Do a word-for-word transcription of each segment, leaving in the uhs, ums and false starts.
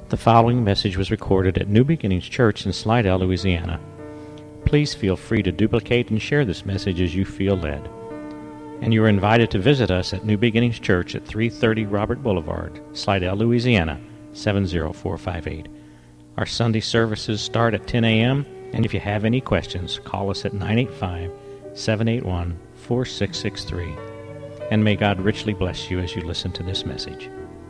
The following message was recorded at New Beginnings Church in Slidell, Louisiana. Please feel free to duplicate and share this message as you feel led. And you are invited to visit us at New Beginnings Church at three thirty Robert Boulevard, Slidell, Louisiana, seven zero four five eight. Our Sunday services start at ten a.m., and if you have any questions, call us at nine eight five, seven eight one, four six six three. And may God richly bless you as you listen to this message.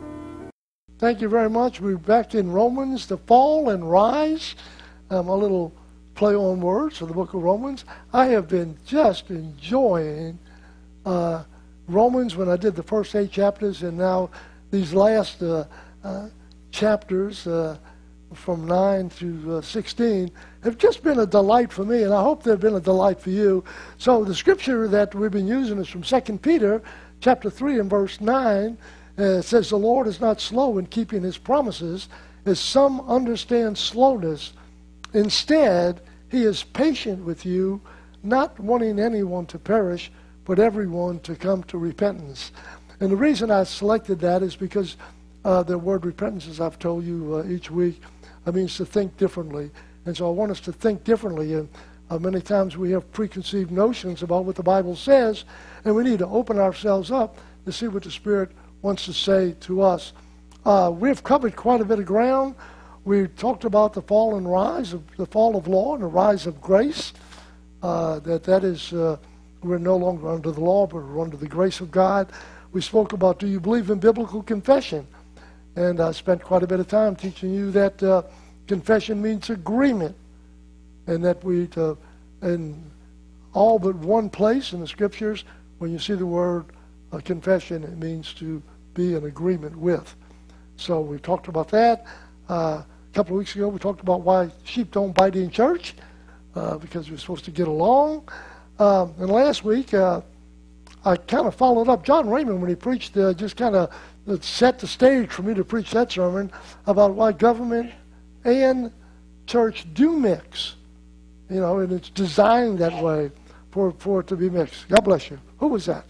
Thank you very much. We're back in Romans, the fall and rise. Um, a little play on words for the book of Romans. I have been just enjoying uh, Romans when I did the first eight chapters, and now these last uh, uh, chapters uh, from nine through uh, sixteen have just been a delight for me, and I hope they've been a delight for you. So the scripture that we've been using is from Second Peter chapter three and verse nine. Uh, it says, "The Lord is not slow in keeping his promises, as some understand slowness. Instead, he is patient with you, not wanting anyone to perish, but everyone to come to repentance." And the reason I selected that is because uh, the word repentance, as I've told you uh, each week, uh, means to think differently. And so I want us to think differently. And uh, many times we have preconceived notions about what the Bible says, and we need to open ourselves up to see what the Spirit wants to say to us. Uh, we've covered quite a bit of ground. We talked about the fall and rise, of the fall of law and the rise of grace. Uh, that that is, uh, we're no longer under the law, but we're under the grace of God. We spoke about, do you believe in biblical confession? And I spent quite a bit of time teaching you that uh, confession means agreement, and that we, uh, in all but one place in the Scriptures, when you see the word uh, confession, it means to be in agreement with. So we talked about that. Uh, a couple of weeks ago, we talked about why sheep don't bite in church, uh, because we're supposed to get along. Um, and last week, uh, I kind of followed up John Raymond when he preached, uh, just kind of set the stage for me to preach that sermon about why government and church do mix. You know, and it's designed that way for, for it to be mixed. God bless you. Who was that?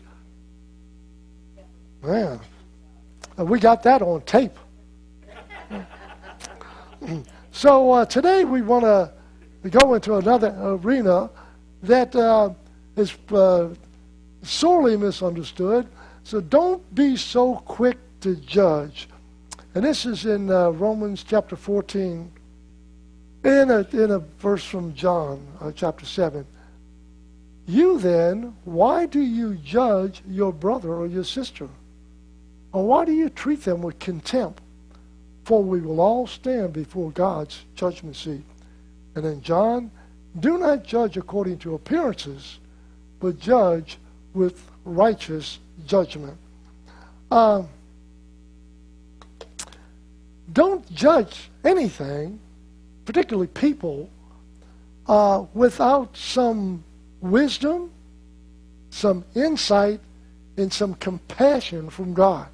Man, uh, we got that on tape. So uh, today we want to go into another arena that uh, is uh, sorely misunderstood. So don't be so quick to judge. And this is in uh, Romans chapter fourteen, in a, in a verse from John uh, chapter seven. "You then, why do you judge your brother or your sister? Or why do you treat them with contempt? For we will all stand before God's judgment seat." And then John, "Do not judge according to appearances, but judge with righteous judgment." Um, don't judge anything, particularly people, uh, without some wisdom, some insight, and some compassion from God.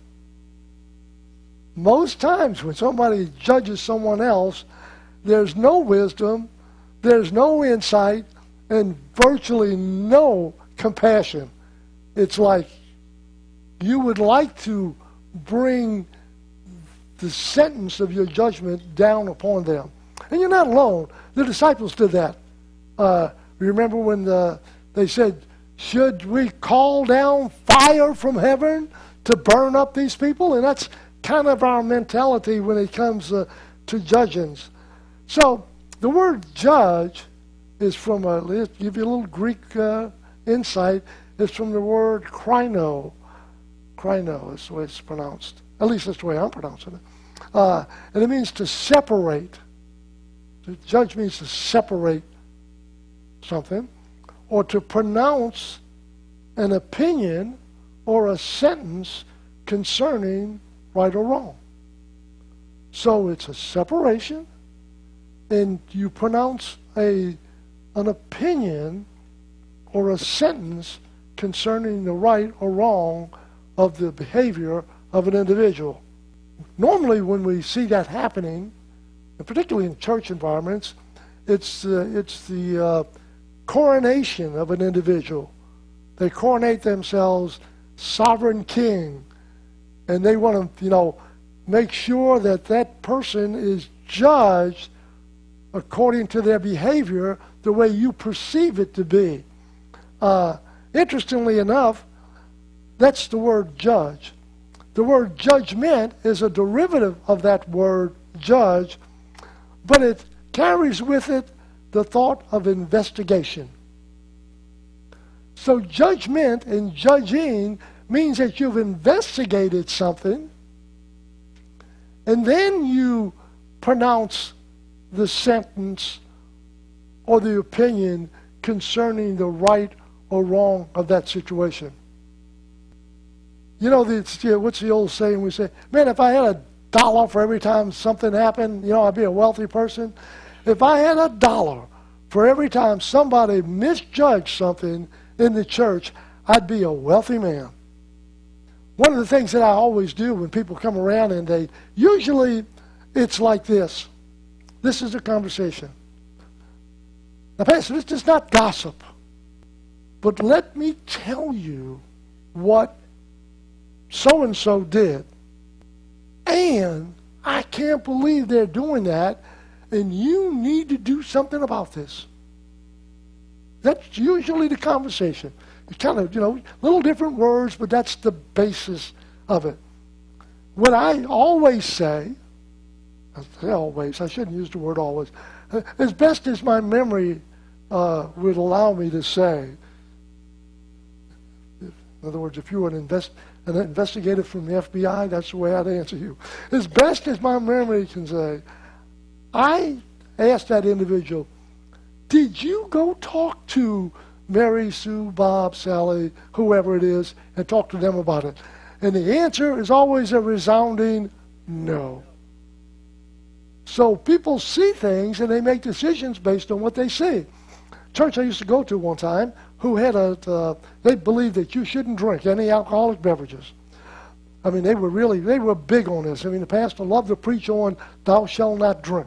Most times when somebody judges someone else, there's no wisdom, there's no insight, and virtually no compassion. It's like you would like to bring the sentence of your judgment down upon them. And you're not alone. The disciples did that. Uh, remember when the, they said, should we call down fire from heaven to burn up these people? And that's kind of our mentality when it comes uh, to judging. So the word judge is from, a, let's give you a little Greek uh, insight, it's from the word krino. Krino is the way it's pronounced. At least that's the way I'm pronouncing it. Uh, and it means to separate. To judge means to separate something, or to pronounce an opinion or a sentence concerning right or wrong. So it's a separation, and you pronounce a an opinion or a sentence concerning the right or wrong of the behavior of an individual. Normally when we see that happening, and particularly in church environments, it's, uh, it's the uh, coronation of an individual. They coronate themselves sovereign king, and they want to, you know, make sure that that person is judged according to their behavior the way you perceive it to be. Uh, interestingly enough, that's the word judge. The word judgment is a derivative of that word judge, but it carries with it the thought of investigation. So judgment and judging means that you've investigated something, and then you pronounce the sentence or the opinion concerning the right or wrong of that situation. You know, the, what's the old saying we say, man, if I had a dollar for every time something happened, you know, I'd be a wealthy person. If I had a dollar for every time somebody misjudged something in the church, I'd be a wealthy man. One of the things that I always do when people come around, and they, usually it's like this. This is a conversation. Now, Pastor, this is not gossip. But let me tell you what so-and-so did. And I can't believe they're doing that, and you need to do something about this. That's usually the conversation. It's kind of, you know, little different words, but that's the basis of it. What I always say, I say always, I shouldn't use the word always, as best as my memory uh, would allow me to say. In other words, if you were an, invest, an investigator from the F B I, that's the way I'd answer you. As best as my memory can say, I asked that individual, did you go talk to Mary, Sue, Bob, Sally, whoever it is, and talk to them about it? And the answer is always a resounding no. So people see things and they make decisions based on what they see. Church I used to go to one time, who had a, uh, they believed that you shouldn't drink any alcoholic beverages. I mean, they were really, they were big on this. I mean, the pastor loved to preach on, thou shalt not drink.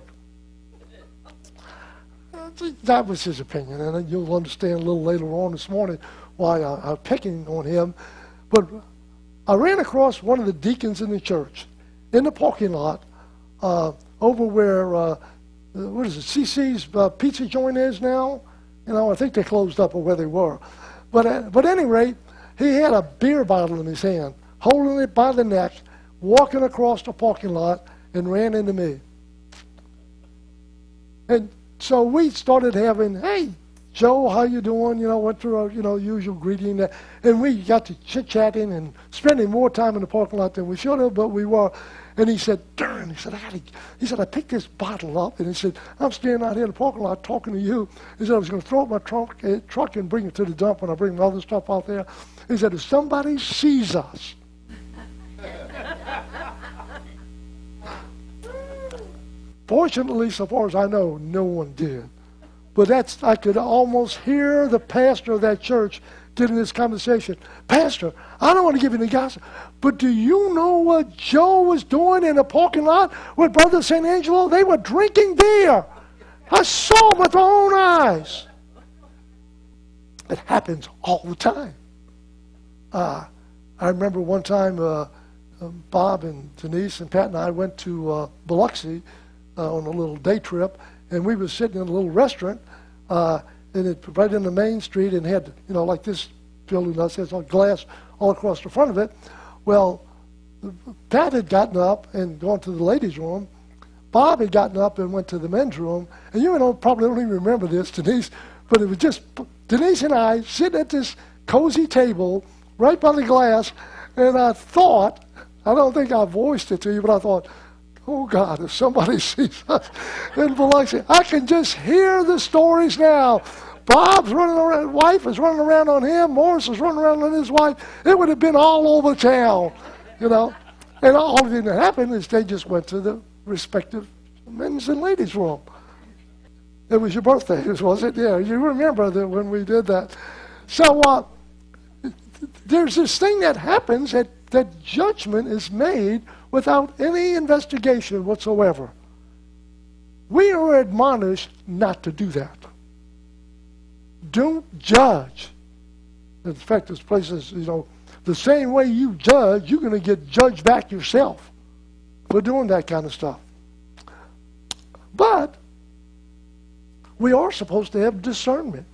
That was his opinion, and you'll understand a little later on this morning why I, I'm picking on him. But I ran across one of the deacons in the church in the parking lot uh, over where, uh, what is it, C C's uh, pizza joint is now. You know, I think they closed up or where they were. But, uh, but at any rate, he had a beer bottle in his hand, holding it by the neck, walking across the parking lot, and ran into me. And so we started having, hey, Joe, how you doing? You know, went through our, you know, usual greeting. And we got to chit-chatting and spending more time in the parking lot than we should have, but we were. And he said, darn, he said, I gotta, he said, I picked this bottle up. And he said, I'm standing out here in the parking lot talking to you. He said, I was going to throw it in my trunk, uh, truck and bring it to the dump when I bring my other stuff out there. He said, if somebody sees us, fortunately, so far as I know, no one did. But that's, I could almost hear the pastor of that church getting this conversation. Pastor, I don't want to give you any gossip, but do you know what Joe was doing in the parking lot with Brother Saint Angelo? They were drinking beer. I saw them with my own eyes. It happens all the time. Uh, I remember one time uh, um, Bob and Denise and Pat and I went to uh, Biloxi uh, on a little day trip, and we were sitting in a little restaurant, uh, and it right in the main street, and had, you know, like this building does, has glass all across the front of it. Well, Pat had gotten up and gone to the ladies' room. Bob had gotten up and went to the men's room. And you know, probably don't even remember this, Denise, but it was just Denise and I sitting at this cozy table right by the glass, and I thought, I don't think I voiced it to you, but I thought, oh, God, if somebody sees us in Biloxi, I can just hear the stories now. Bob's running around, wife is running around on him, Morris is running around on his wife. It would have been all over town, you know. And all that happened is they just went to the respective men's and ladies' room. It was your birthday, was it? Yeah, you remember that when we did that. So uh, there's this thing that happens that, that judgment is made without any investigation whatsoever. We are admonished not to do that. Don't judge. In fact, this place is, you know, the same way you judge, you're going to get judged back yourself. for doing that kind of stuff. But we are supposed to have discernment.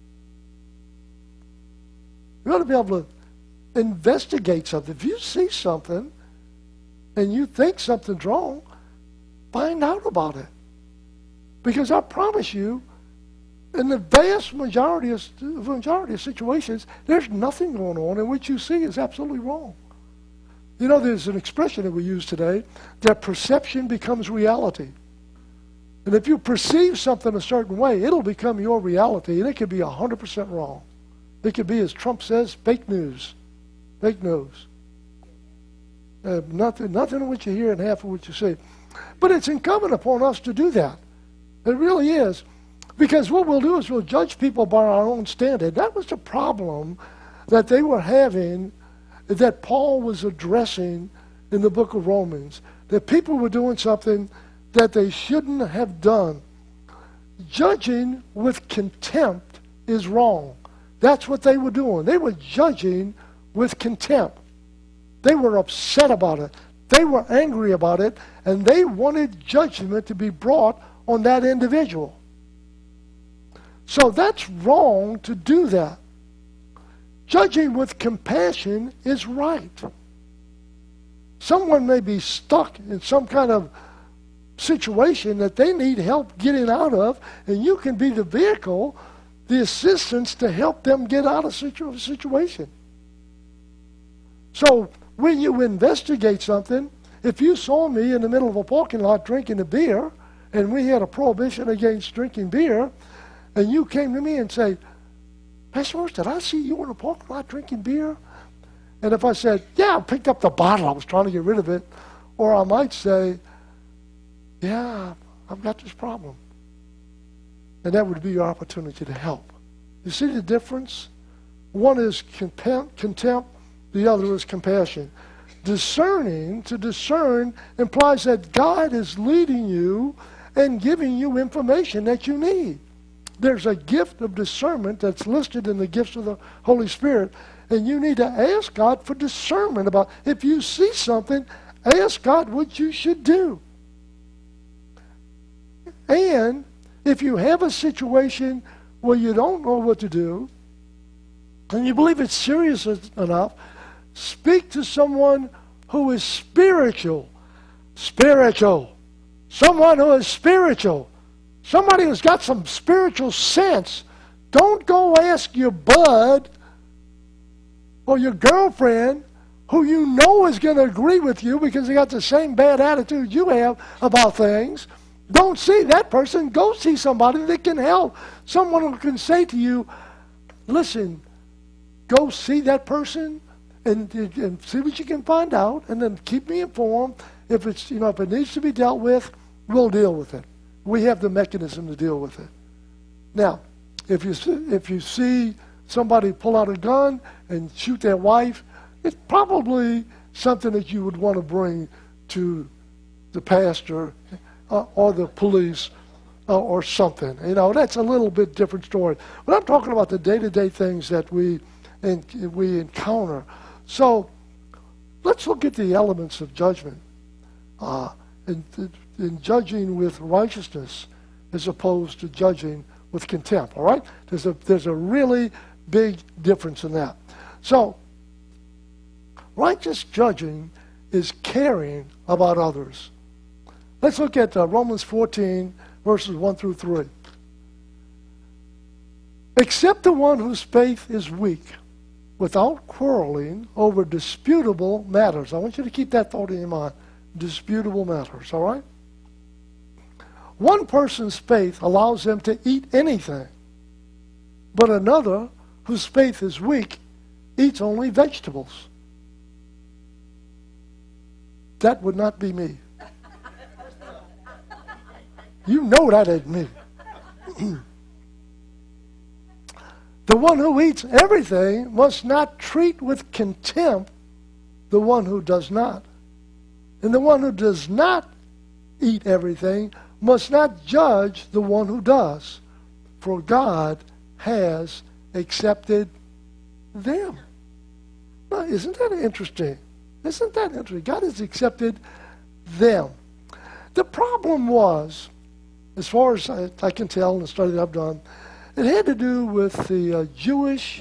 We ought to be able to investigate something. If you see something and you think something's wrong, find out about it. Because I promise you, in the vast majority of, majority of situations, there's nothing going on, and what you see is absolutely wrong. You know, there's an expression that we use today, that perception becomes reality. And if you perceive something a certain way, it'll become your reality, and it could be one hundred percent wrong. It could be, as Trump says, fake news. Fake news. Uh, nothing, nothing of what you hear and half of what you see. But it's incumbent upon us to do that. It really is. Because what we'll do is we'll judge people by our own standard. That was the problem that they were having, that Paul was addressing in the book of Romans. That people were doing something that they shouldn't have done. Judging with contempt is wrong. That's what they were doing. They were judging with contempt. They were upset about it. They were angry about it, and they wanted judgment to be brought on that individual. So that's wrong to do that. Judging with compassion is right. Someone may be stuck in some kind of situation that they need help getting out of, and you can be the vehicle, the assistance to help them get out of a situation. So when you investigate something, if you saw me in the middle of a parking lot drinking a beer, and we had a prohibition against drinking beer, and you came to me and say, Pastor Morris, did I see you in a parking lot drinking beer? And if I said, yeah, I picked up the bottle, I was trying to get rid of it, or I might say, yeah, I've got this problem. And that would be your opportunity to help. You see the difference? One is contempt, the other is compassion. Discerning, to discern, implies that God is leading you and giving you information that you need. There's a gift of discernment that's listed in the gifts of the Holy Spirit, and you need to ask God for discernment about, if you see something, ask God what you should do. And if you have a situation where you don't know what to do, and you believe it's serious enough, speak to someone who is spiritual. Spiritual. Someone who is spiritual. Somebody who's got some spiritual sense. Don't go ask your bud or your girlfriend who you know is going to agree with you because they got the same bad attitude you have about things. Don't see that person. Go see somebody that can help. Someone who can say to you, listen, go see that person and, and see what you can find out, and then keep me informed. If it's, you know, if it needs to be dealt with, we'll deal with it. We have the mechanism to deal with it. Now, if you if you see somebody pull out a gun and shoot their wife, it's probably something that you would want to bring to the pastor uh, or the police uh, or something. You know, that's a little bit different story. But I'm talking about the day-to-day things that we and we encounter. So let's look at the elements of judgment. Uh, in, in judging with righteousness as opposed to judging with contempt, all right? There's a, there's a really big difference in that. So, righteous judging is caring about others. Let's look at uh, Romans fourteen, verses one through three. Except the one whose faith is weak, without quarreling over disputable matters. I want you to keep that thought in your mind. Disputable matters, all right? One person's faith allows them to eat anything, but another, whose faith is weak, eats only vegetables. That would not be me. You know that ain't me. The one who eats everything must not treat with contempt the one who does not. And the one who does not eat everything must not judge the one who does, for God has accepted them. Now, isn't that interesting? Isn't that interesting? God has accepted them. The problem was, as far as I, I can tell in the study that I've done, it had to do with the uh, Jewish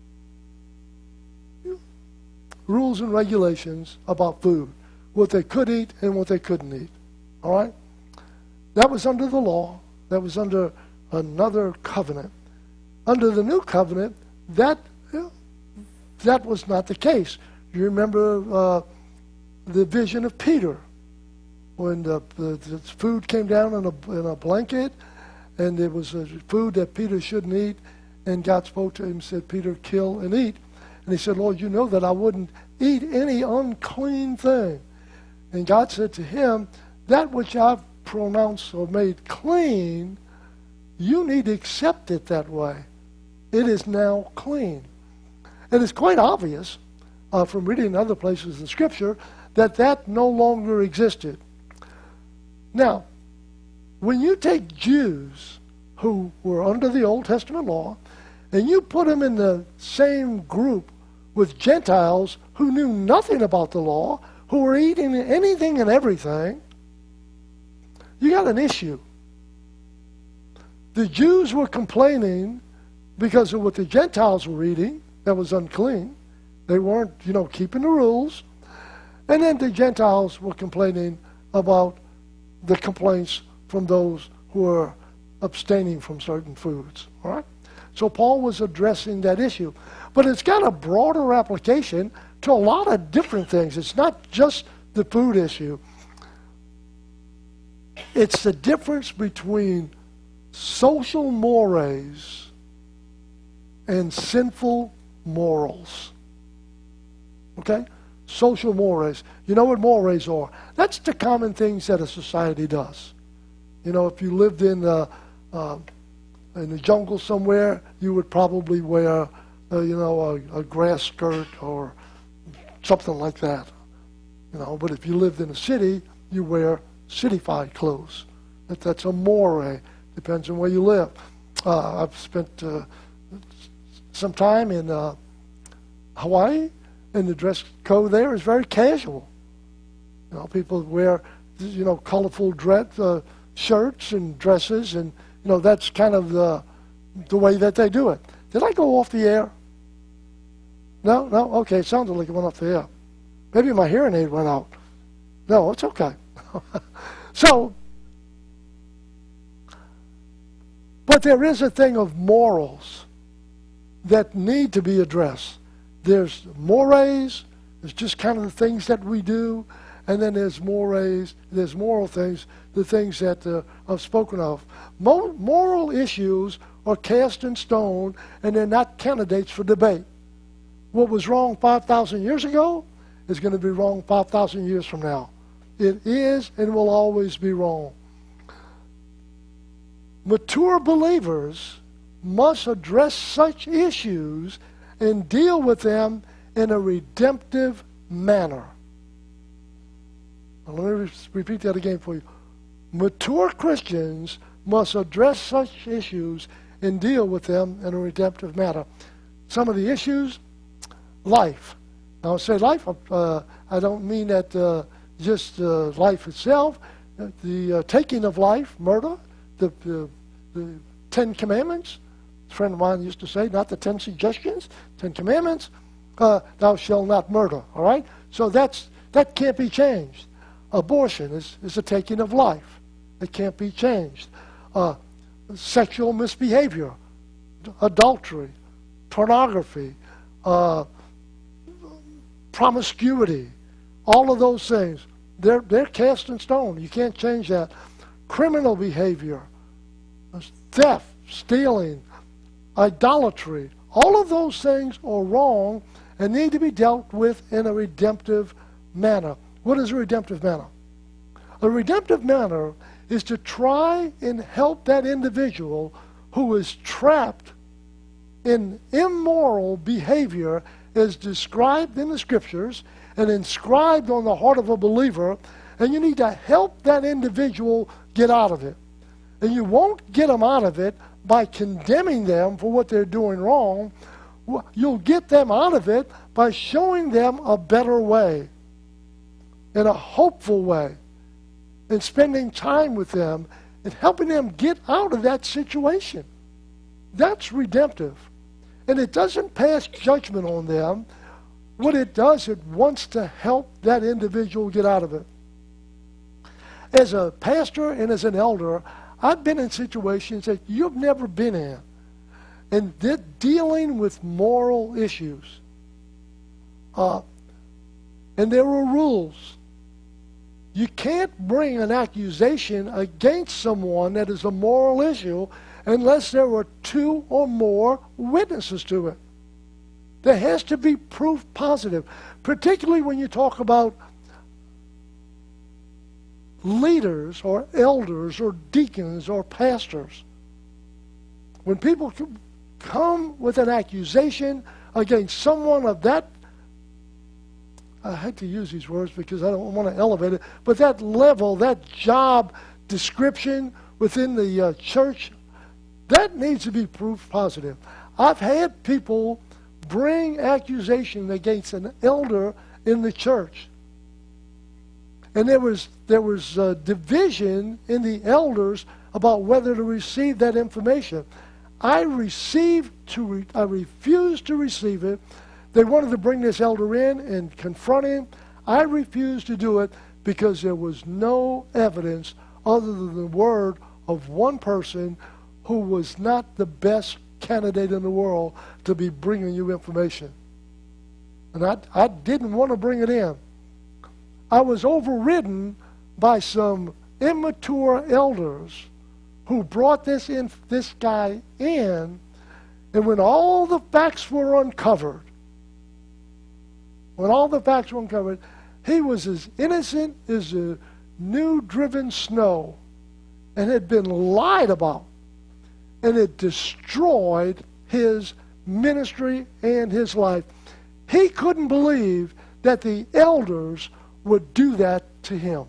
rules and regulations about food, what they could eat and what they couldn't eat. All right? That was under the law. That was under another covenant. Under the new covenant, that that was not the case. You remember uh, the vision of Peter when the, the, the food came down in a, in a blanket, and there was a food that Peter shouldn't eat, and God spoke to him and said, Peter, kill and eat. And he said, Lord, you know that I wouldn't eat any unclean thing. And God said to him, that which I've pronounced or made clean, you need to accept it that way. It is now clean. And it's quite obvious uh, from reading other places in Scripture that that no longer existed. Now, when you take Jews who were under the Old Testament law and you put them in the same group with Gentiles who knew nothing about the law, who were eating anything and everything, you got an issue. The Jews were complaining because of what the Gentiles were eating that was unclean. They weren't, you know, keeping the rules. And then the Gentiles were complaining about the complaints from those who were abstaining from certain foods. All right? So Paul was addressing that issue. But it's got a broader application to a lot of different things. It's not just the food issue. It's the difference between social mores and sinful morals. Okay? Social mores. You know what mores are? That's the common things that a society does. You know, if you lived in the, uh, in the jungle somewhere, you would probably wear, uh, you know, a, a grass skirt or something like that. You know, but if you lived in a city, you wear cityfied clothes. That, that's a more. Depends on where you live. Uh, I've spent uh, some time in uh, Hawaii, and the dress code there is very casual. You know, people wear, you know, colorful dress, uh, shirts and dresses, and you know that's kind of the the way that they do it. Did I go off the air? No, no. Okay, it sounded like it went off the air. Maybe my hearing aid went out. No, it's okay. So, but there is a thing of morals that need to be addressed. There's mores, there's just kind of the things that we do, and then there's mores, there's moral things, the things that uh, I've spoken of. Mo- moral issues are cast in stone, and they're not candidates for debate. What was wrong five thousand years ago is going to be wrong five thousand years from now. It is and will always be wrong. Mature believers must address such issues and deal with them in a redemptive manner. Now, let me re- repeat that again for you. Mature Christians must address such issues and deal with them in a redemptive manner. Some of the issues, life. Now, I say life, uh, I don't mean that uh, just uh, life itself. The uh, taking of life, murder, the, the, the Ten Commandments. A friend of mine used to say, not the Ten Suggestions, Ten Commandments. Uh, thou shalt not murder. All right? So that's that can't be changed. Abortion is, is a taking of life. It can't be changed. Uh, sexual misbehavior, adultery, pornography, uh, promiscuity, all of those things, they're, they're cast in stone. You can't change that. Criminal behavior, theft, stealing, idolatry, all of those things are wrong and need to be dealt with in a redemptive manner. What is a redemptive manner? A redemptive manner is to try and help that individual who is trapped in immoral behavior as described in the Scriptures and inscribed on the heart of a believer, and you need to help that individual get out of it. And you won't get them out of it by condemning them for what they're doing wrong. You'll get them out of it by showing them a better way, in a hopeful way. and spending time with them and helping them get out of that situation. That's redemptive. And it doesn't pass judgment on them. What it does, it wants to help that individual get out of it. As a pastor and as an elder, I've been in situations that you've never been in. And they're dealing with moral issues. Uh, and there are rules. You can't bring an accusation against someone that is a moral issue unless there are two or more witnesses to it. There has to be proof positive, particularly when you talk about leaders or elders or deacons or pastors. When people come with an accusation against someone of that, I hate to use these words because I don't want to elevate it, but that level, that job description within the uh, church, that needs to be proof positive. I've had people bring accusation against an elder in the church. And there was there was uh, division in the elders about whether to receive that information. I received to re- I refused to receive it. They wanted to bring this elder in and confront him. I refused to do it because there was no evidence other than the word of one person who was not the best candidate in the world to be bringing you information. And I, I didn't want to bring it in. I was overridden by some immature elders who brought this in, this guy in, and when all the facts were uncovered, when all the facts were uncovered, he was as innocent as a new-driven snow and had been lied about, and it destroyed his ministry and his life. He couldn't believe that the elders would do that to him.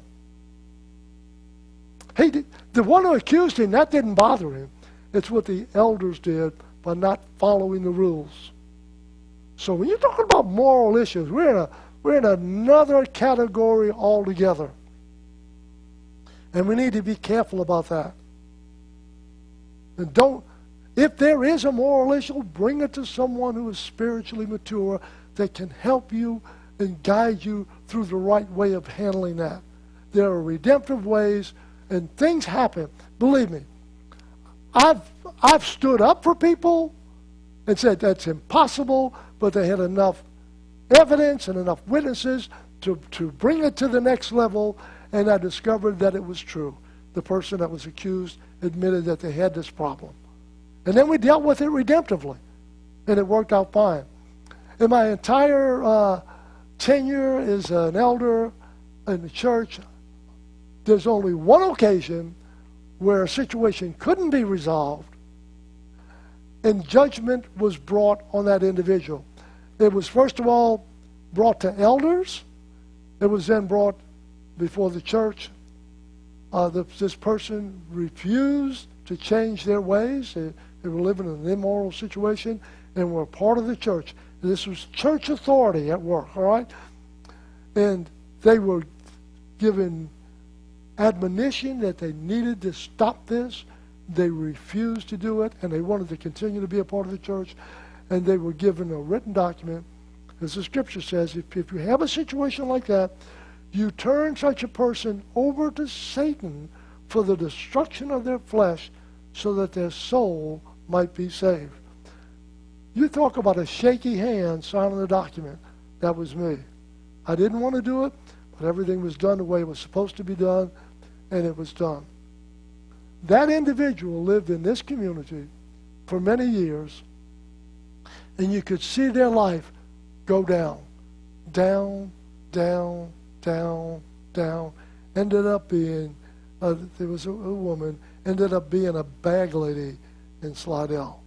He did, the one who accused him, that didn't bother him. It's what the elders did by not following the rules. So when you're talking about moral issues, we're in, a, we're in another category altogether. And we need to be careful about that. And don't, if there is a moral issue, bring it to someone who is spiritually mature that can help you and guide you through the right way of handling that. There are redemptive ways, and things happen. Believe me, I've I've stood up for people and said that's impossible, but they had enough evidence and enough witnesses to, to bring it to the next level, and I discovered that it was true. The person that was accused admitted that they had this problem. And then we dealt with it redemptively, and it worked out fine. In my entire uh, tenure as an elder in the church, there's only one occasion where a situation couldn't be resolved and judgment was brought on that individual. It was first of all brought to elders. It was then brought before the church. Uh, the, this person refused to change their ways. They, they were living in an immoral situation and were part of the church. This was church authority at work, all right? And they were given admonition that they needed to stop this. They refused to do it, and they wanted to continue to be a part of the church. And they were given a written document. As the scripture says, if, if you have a situation like that, you turn such a person over to Satan for the destruction of their flesh so that their soul might be saved. You talk about a shaky hand signing the document. That was me. I didn't want to do it, but everything was done the way it was supposed to be done, and it was done. That individual lived in this community for many years, and you could see their life go down, down, down, down, down. Ended up being, uh, there was a, a woman, ended up being a bag lady in Slidell,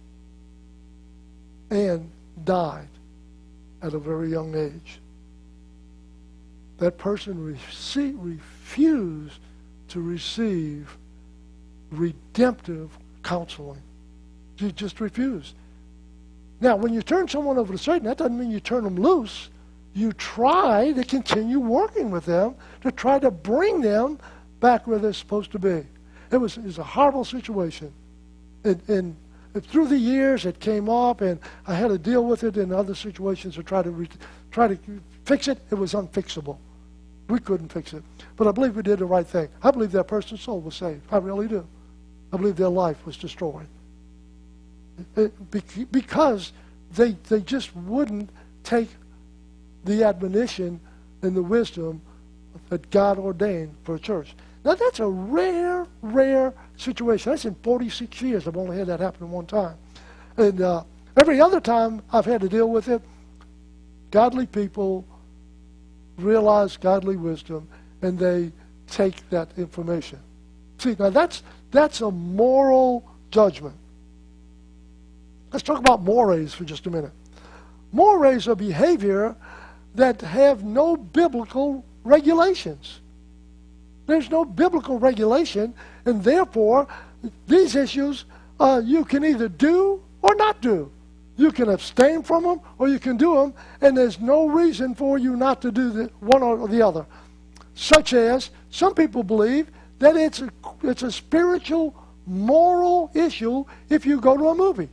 and died at a very young age. That person rece- refused to receive redemptive counseling. She just refused. Now, when you turn someone over to Satan, that doesn't mean you turn them loose. You try to continue working with them to try to bring them back where they're supposed to be. It was, it was a horrible situation. And, and through the years, it came up, and I had to deal with it in other situations to try to re, try to fix it. It was unfixable. We couldn't fix it. But I believe we did the right thing. I believe that person's soul was saved. I really do. I believe their life was destroyed. It, because they, they just wouldn't take the admonition and the wisdom that God ordained for a church. Now, that's a rare, rare situation. That's in forty-six years. I've only had that happen one time. And uh, every other time I've had to deal with it, godly people realize godly wisdom, and they take that information. See, now that's, that's a moral judgment. Let's talk about mores for just a minute. Mores are behavior that have no biblical regulations. There's no biblical regulation, and therefore, these issues uh, you can either do or not do. You can abstain from them, or you can do them, and there's no reason for you not to do the one or the other. Such as, some people believe that it's a, it's a spiritual, moral issue if you go to a movie.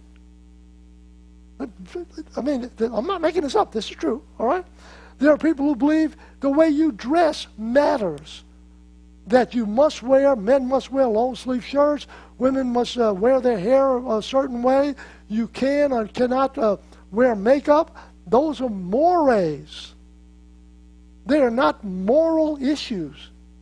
I mean, I'm not making this up. This is true, all right? There are people who believe the way you dress matters. That you must wear, men must wear long-sleeve shirts, women must uh, wear their hair a certain way, you can or cannot uh, wear makeup. Those are mores. They are not moral issues.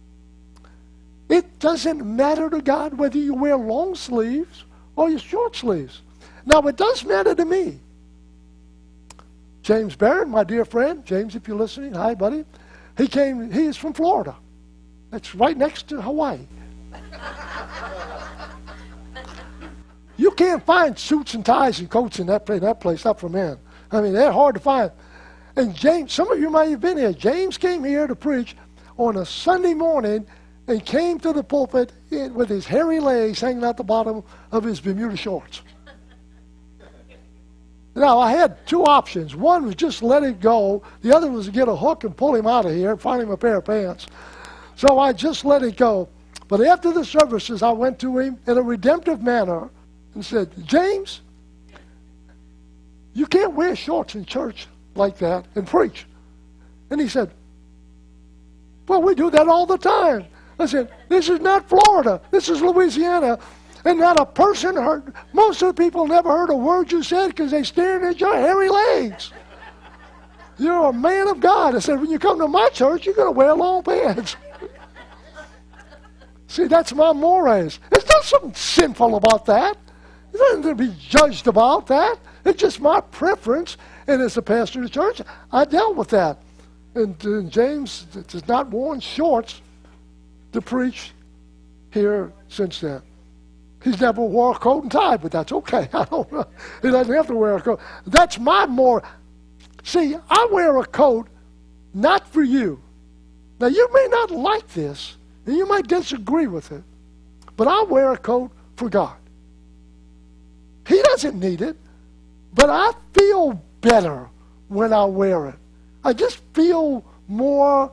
It doesn't matter to God whether you wear long sleeves or your short sleeves. Now, it does matter to me. James Barron, my dear friend, James, if you're listening, hi, buddy. He came, he is from Florida. That's right next to Hawaii. You can't find suits and ties and coats in that place, that place up for men. I mean, they're hard to find. And James, some of you might have been here. James came here to preach on a Sunday morning and came to the pulpit in, with his hairy legs hanging out the bottom of his Bermuda shorts. Now, I had two options. One was just let it go. The other was to get a hook and pull him out of here and find him a pair of pants. So I just let it go. But after the services, I went to him in a redemptive manner and said, James, you can't wear shorts in church like that and preach. And he said, well, we do that all the time. I said, this is not Florida. This is Louisiana. And not a person heard, most of the people never heard a word you said because they stared at your hairy legs. You're a man of God. I said, when you come to my church, you're going to wear long pants. See, that's my mores. There's not something sinful about that. There's nothing to be judged about that. It's just my preference. And as a pastor of the church, I dealt with that. And, and James has not worn shorts to preach here since then. He's never wore a coat and tie, but that's okay. I don't know. He doesn't have to wear a coat. That's my more. See, I wear a coat not for you. Now, you may not like this, and you might disagree with it, but I wear a coat for God. He doesn't need it, but I feel better when I wear it. I just feel more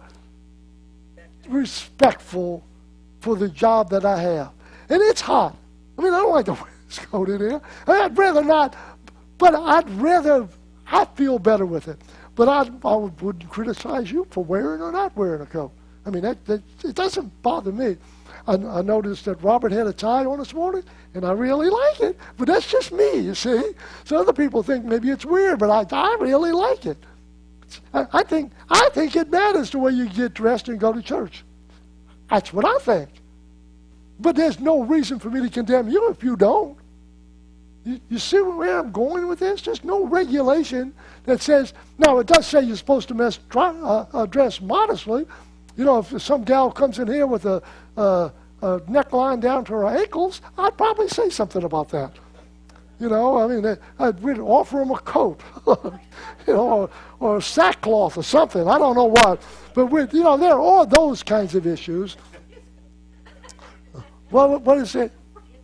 respectful for the job that I have. And it's hot. I mean, I don't like to wear this coat in here. I'd rather not, but I'd rather, I feel better with it. But I, I wouldn't criticize you for wearing or not wearing a coat. I mean, that, that it doesn't bother me. I, I noticed that Robert had a tie on this morning, and I really like it. But that's just me, you see. So other people think maybe it's weird, but I, I really like it. I, I think I think it matters the way you get dressed and go to church. That's what I think. But there's no reason for me to condemn you if you don't. You, you see where I'm going with this? There's no regulation that says, now it does say you're supposed to mess, try, uh, uh, dress modestly. You know, if some gal comes in here with a, uh, a neckline down to her ankles, I'd probably say something about that. You know, I mean, I'd really offer them a coat, you know, or, or sackcloth or something. I don't know what. But, with, you know, there are all those kinds of issues. Well, what is it?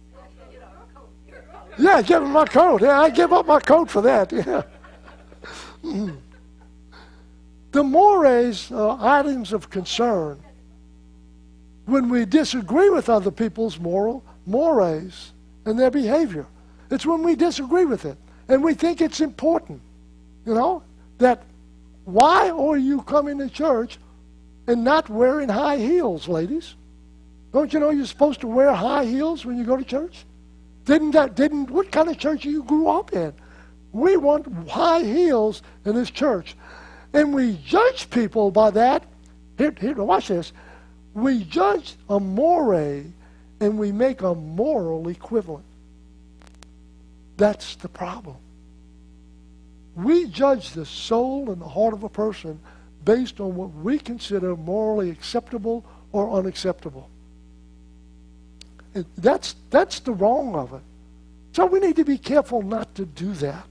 Yeah, give him my coat. Yeah, I give up my coat for that. Yeah. Mm. The mores are items of concern when we disagree with other people's moral mores and their behavior. It's when we disagree with it and we think it's important, you know, that why are you coming to church and not wearing high heels, ladies? Don't you know you're supposed to wear high heels when you go to church? Didn't that, didn't, what kind of church you grew up in? We want high heels in this church. And we judge people by that. Here, here, watch this. We judge a more and we make a moral equivalent. That's the problem. We judge the soul and the heart of a person based on what we consider morally acceptable or unacceptable. And that's, that's the wrong of it. So we need to be careful not to do that.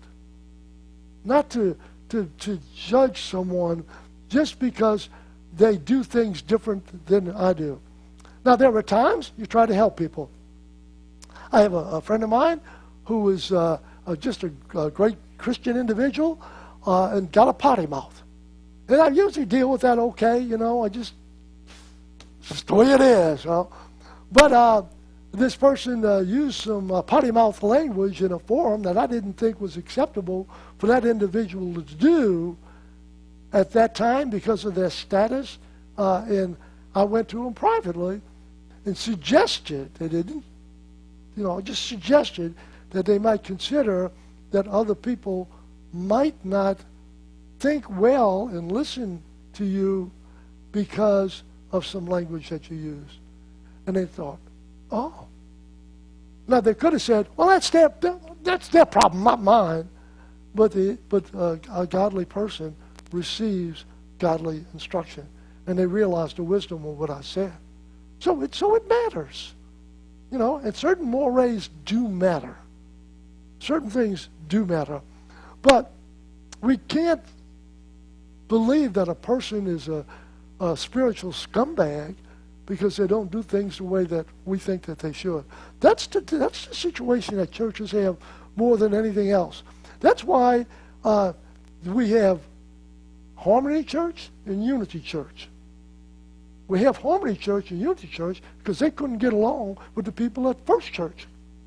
Not to, to, to judge someone just because they do things different than I do. Now, there are times you try to help people. I have a, a friend of mine who is uh, uh, just a, a great Christian individual uh, and got a potty mouth. And I usually deal with that okay, you know. I just, it's just the way it is. You know? But uh, this person uh, used some uh, potty mouth language in a forum that I didn't think was acceptable for that individual to do at that time because of their status. Uh, and I went to him privately and suggested, they didn't, you know, just suggested that they might consider that other people might not think well and listen to you because of some language that you use. And they thought, oh. Now, they could have said, well, that's their, that's their problem, not mine. But, the, but uh, a godly person receives godly instruction. And they realize the wisdom of what I said. So it, so it matters. You know, and certain mores do matter. Certain things do matter. But we can't believe that a person is a, a spiritual scumbag because they don't do things the way that we think that they should. That's the, that's the situation that churches have more than anything else. That's why uh, we have Harmony Church and Unity Church. We have Harmony Church and Unity Church because they couldn't get along with the people at First Church.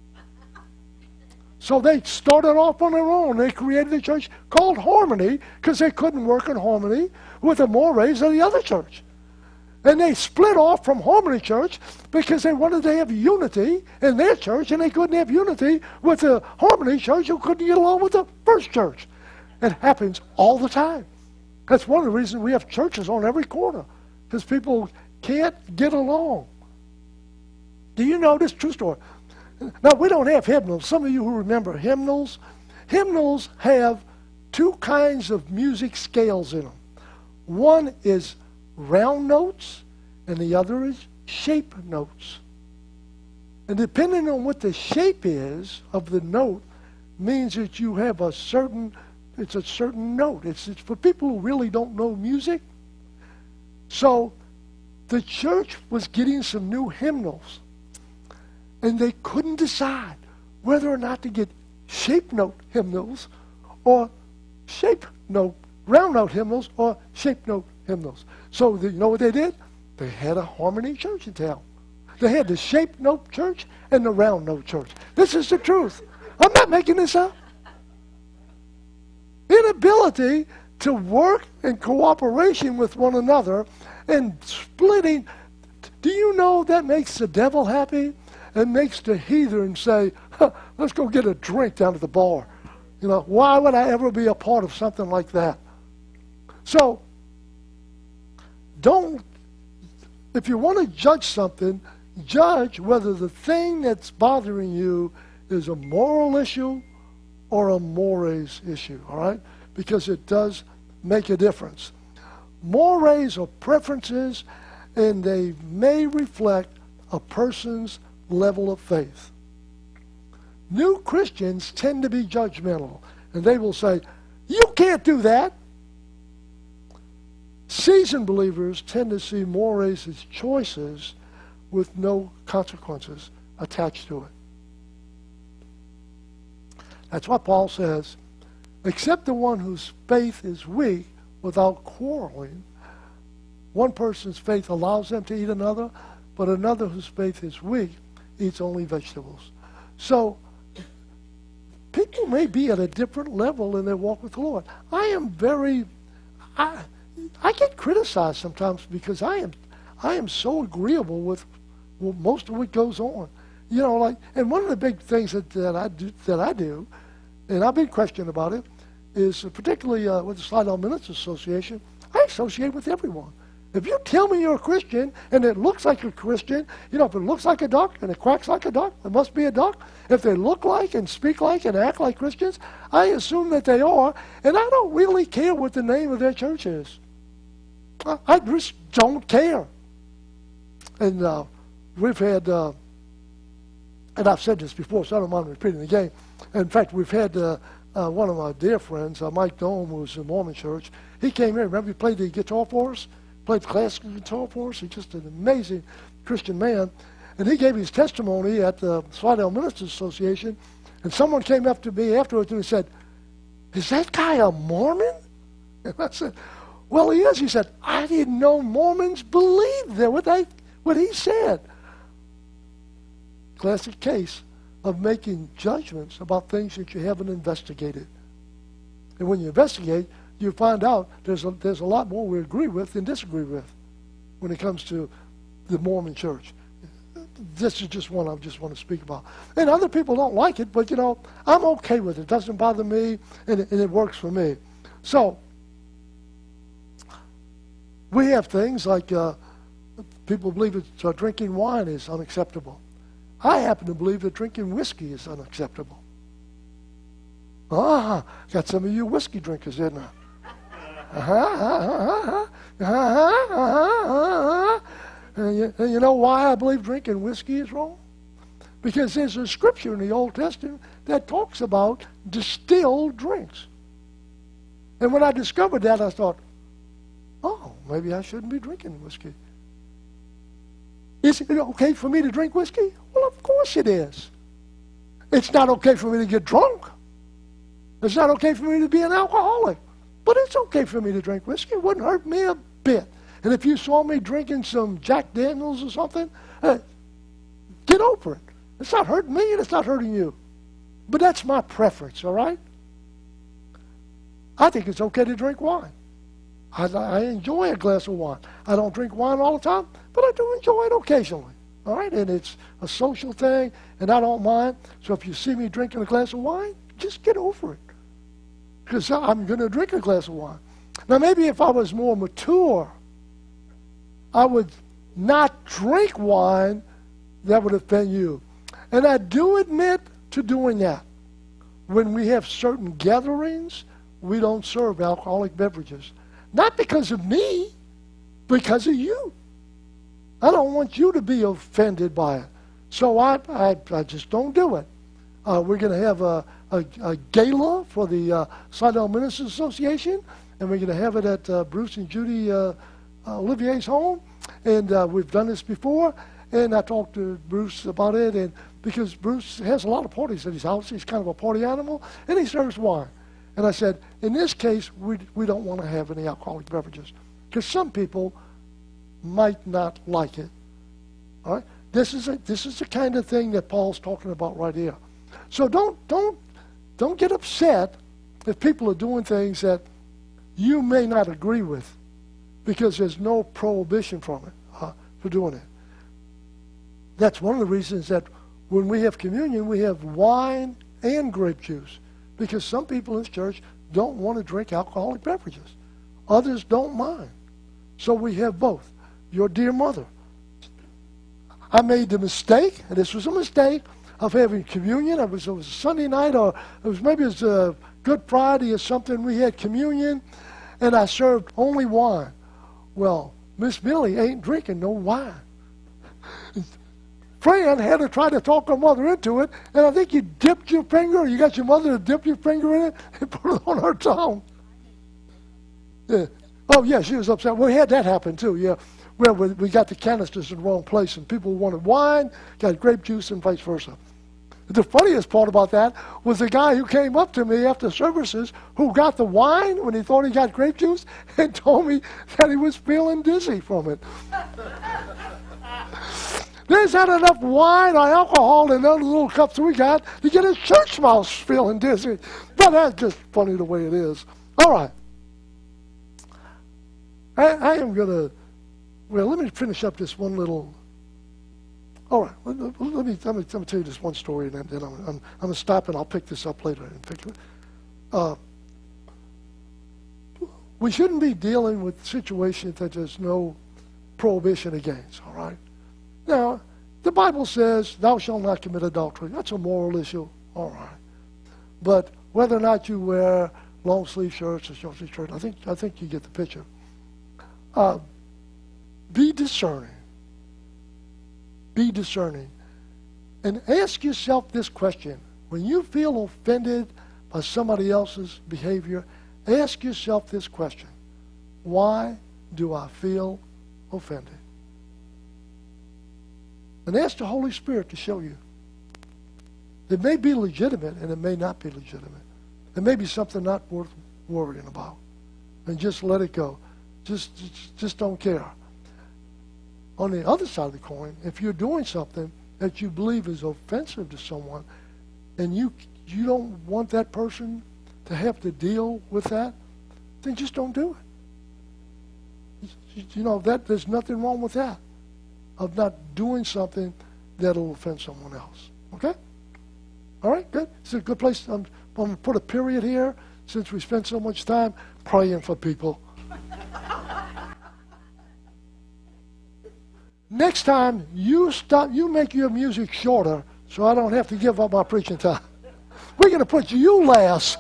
So they started off on their own. They created a church called Harmony because they couldn't work in harmony with the mores of the other church. And they split off from Harmony Church because they wanted to have unity in their church, and they couldn't have unity with the Harmony Church who couldn't get along with the First Church. It happens all the time. That's one of the reasons we have churches on every corner, because people can't get along. Do you know this? True story. Now, we don't have hymnals. Some of you who remember hymnals, hymnals have two kinds of music scales in them. One is round notes, and the other is shape notes. And depending on what the shape is of the note means that you have a certain, it's a certain note. It's, it's for people who really don't know music. So the church was getting some new hymnals, and they couldn't decide whether or not to get shape note hymnals or shape note, round note hymnals or shape note hymnals. So the, you know what they did? They had a Harmony Church in town. They had the shape note church and the round note church. This is the truth. I'm not making this up. Inability to work in cooperation with one another and splitting. Do you know that makes the devil happy? It makes the heathen say, huh, let's go get a drink down at the bar. You know, why would I ever be a part of something like that? So, don't, if you want to judge something, judge whether the thing that's bothering you is a moral issue or a mores issue, all right? Because it does make a difference. Mores are preferences, and they may reflect a person's level of faith. New Christians tend to be judgmental, and they will say, you can't do that. Seasoned believers tend to see mores as choices with no consequences attached to it. That's what Paul says, except the one whose faith is weak without quarreling. One person's faith allows them to eat another, but another whose faith is weak eats only vegetables. So people may be at a different level in their walk with the Lord. I am very, I, I get criticized sometimes because I am, I am so agreeable with well, most of what goes on. You know, like, and one of the big things that, that I do, that I do, and I've been questioned about it, is particularly uh, with the Slidell Ministers Association, I associate with everyone. If you tell me you're a Christian and it looks like a Christian, you know, if it looks like a duck and it quacks like a duck, it must be a duck. If they look like and speak like and act like Christians, I assume that they are, and I don't really care what the name of their church is. I, I just don't care. And uh, we've had, uh, and I've said this before, so I don't mind repeating it again. In fact, we've had uh, uh, one of my dear friends, uh, Mike Dome, who's in the Mormon church. He came here. Remember he played the guitar for us? Played classical guitar for us. He's just an amazing Christian man. And he gave his testimony at the Slidell Ministers Association. And someone came up to me afterwards and he said, "Is that guy a Mormon?" And I said, "Well, he is." He said, "I didn't know Mormons believed that what, they, what he said." Classic case of making judgments about things that you haven't investigated. And when you investigate, you find out there's a, there's a lot more we agree with than disagree with when it comes to the Mormon church. This is just one I just want to speak about. And other people don't like it, but, you know, I'm okay with it. It doesn't bother me, and it, and it works for me. So, we have things like uh, people believe that uh, drinking wine is unacceptable. I happen to believe that drinking whiskey is unacceptable. Ah, got some of you whiskey drinkers, didn't I? Uh-huh, uh-huh, uh-huh, uh-huh, uh-huh. And you, and you know why I believe drinking whiskey is wrong? Because there's a scripture in the Old Testament that talks about distilled drinks. And when I discovered that, I thought, oh, maybe I shouldn't be drinking whiskey. Is it okay for me to drink whiskey? Well, of course it is. It's not okay for me to get drunk. It's not okay for me to be an alcoholic. But it's okay for me to drink whiskey. It wouldn't hurt me a bit. And if you saw me drinking some Jack Daniels or something, uh, get over it. It's not hurting me and it's not hurting you. But that's my preference, all right? I think it's okay to drink wine. I, I enjoy a glass of wine. I don't drink wine all the time, but I do enjoy it occasionally, all right? And it's a social thing, and I don't mind. So if you see me drinking a glass of wine, just get over it. Because I'm going to drink a glass of wine. Now, maybe if I was more mature, I would not drink wine that would offend you. And I do admit to doing that. When we have certain gatherings, we don't serve alcoholic beverages. Not because of me, because of you. I don't want you to be offended by it. So I, I, I just don't do it. Uh, we're going to have a, a, a gala for the uh, Slidell Ministers Association, and we're going to have it at uh, Bruce and Judy uh, uh, Olivier's home. And uh, we've done this before, and I talked to Bruce about it, and because Bruce has a lot of parties at his house. He's kind of a party animal, and he serves wine. And I said, in this case, we, we don't want to have any alcoholic beverages because some people might not like it. All right? This is a, this is the kind of thing that Paul's talking about right here. So don't don't don't get upset if people are doing things that you may not agree with because there's no prohibition from it uh, for doing it. That's one of the reasons that when we have communion, we have wine and grape juice. Because some people in this church don't want to drink alcoholic beverages. Others don't mind. So we have both. Your dear mother. I made the mistake, and this was a mistake, of having communion. It was, it was a Sunday night, or it was maybe it was a Good Friday or something. We had communion, and I served only wine. Well, Miss Millie ain't drinking no wine. Fran had to try to talk her mother into it, and I think you dipped your finger, or you got your mother to dip your finger in it and put it on her tongue. Yeah. Oh, yeah, she was upset. We had that happen, too, yeah. Well, we, we got the canisters in the wrong place, and people wanted wine, got grape juice, and vice versa. The funniest part about that was the guy who came up to me after services who got the wine when he thought he got grape juice and told me that he was feeling dizzy from it. There's not enough wine or alcohol in those little cups we got to get his church mouse feeling dizzy. But that's just funny the way it is. All right. I, I am going to, well, let me finish up this one little, all right, let, let, me, let, me, let me tell you this one story, and then, then I'm, I'm, I'm going to stop and I'll pick this up later. In fact, uh, we shouldn't be dealing with situations that there's no prohibition against, all right? Now, the Bible says, thou shalt not commit adultery. That's a moral issue, all right. But whether or not you wear long-sleeve shirts or short-sleeve shirts, I think, I think you get the picture. Uh, be discerning. Be discerning. And ask yourself this question. When you feel offended by somebody else's behavior, ask yourself this question. Why do I feel offended? And ask the Holy Spirit to show you. It may be legitimate and it may not be legitimate. It may be something not worth worrying about. And just let it go. Just, just, just don't care. On the other side of the coin, if you're doing something that you believe is offensive to someone and you you don't want that person to have to deal with that, then just don't do it. You know, that there's nothing wrong with that, of not doing something that'll offend someone else. Okay? All right, good. It's a good place. I'm, I'm going to put a period here since we spent so much time praying for people. Next time, you stop. You make your music shorter so I don't have to give up my preaching time. We're going to put you last.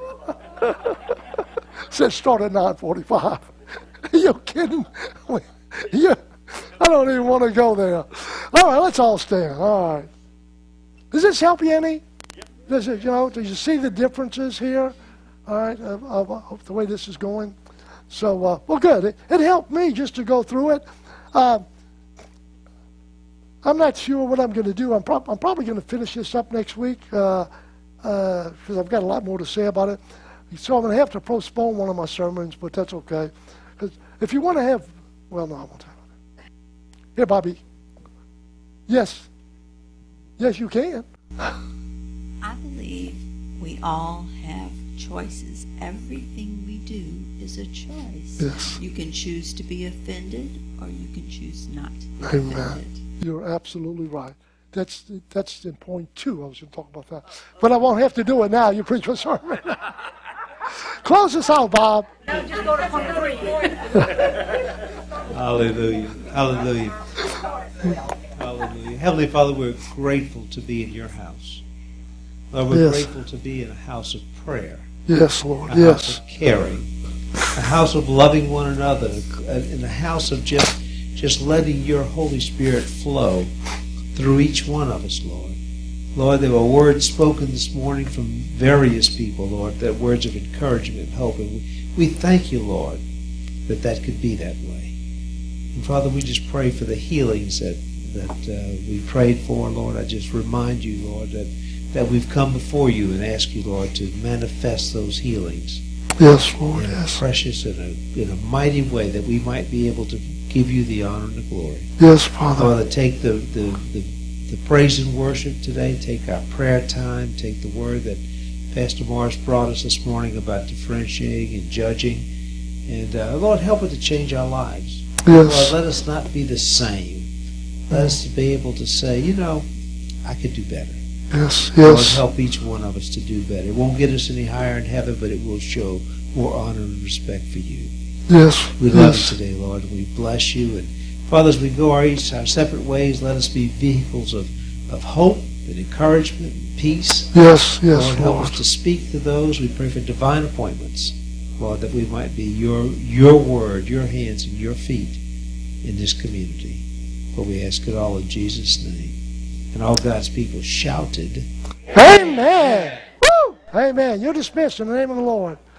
Said start at nine forty-five. You kidding? You, I don't even want to go there. All right, let's all stand. All right. Does this help you any? Yep. Does it, you know, do you see the differences here? All right, of, of, of the way this is going. So, uh, well, good. It, it helped me just to go through it. Uh, I'm not sure what I'm going to do. I'm, prob- I'm probably going to finish this up next week because uh, uh, I've got a lot more to say about it. So I'm going to have to postpone one of my sermons, but that's okay. Because if you want to have, well, no, I won't have it. Here, Bobby. Yes. Yes, you can. I believe we all have choices. Everything we do is a choice. Yes. You can choose to be offended or you can choose not to be Amen. offended. You're absolutely right. That's that's in point two. I was going to talk about that. But I won't have to do it now. You preach a sermon. Close us out, Bob. No, just go to point three. Hallelujah. Hallelujah. Hallelujah. Heavenly Father, we're grateful to be in your house. Lord, we're Yes. grateful to be in a house of prayer, Yes, Lord. a Yes. house of caring, a house of loving one another, and a house of just, just letting your Holy Spirit flow through each one of us, Lord. Lord, there were words spoken this morning from various people, Lord, that words of encouragement, hope, and we, we thank you, Lord, that that could be that way. And Father, we just pray for the healings that that uh, we prayed for, Lord. I just remind you, Lord, that, that we've come before you and ask you, Lord, to manifest those healings Yes, Lord. in a Yes. precious and a, in a mighty way that we might be able to give you the honor and the glory. Yes, Father. Father, take the, the, the, the praise and worship today. Take our prayer time. Take the word that Pastor Morris brought us this morning about differentiating and judging. And, uh, Lord, help it to change our lives. Yes. Lord, let us not be the same. Let us be able to say, you know, I could do better. Yes. Lord, Yes. help each one of us to do better. It won't get us any higher in heaven, but it will show more honor and respect for you. Yes. We love Yes. you today, Lord, and we bless you. And Father, as we go our each our separate ways, let us be vehicles of, of hope and encouragement and peace. Yes. Yes, Lord, help Lord. us to speak to those. We pray for divine appointments, Lord, that we might be your your word, your hands, and your feet in this community. For we ask it all in Jesus' name. And all God's people shouted, Amen. Woo! Amen. You're dismissed in the name of the Lord.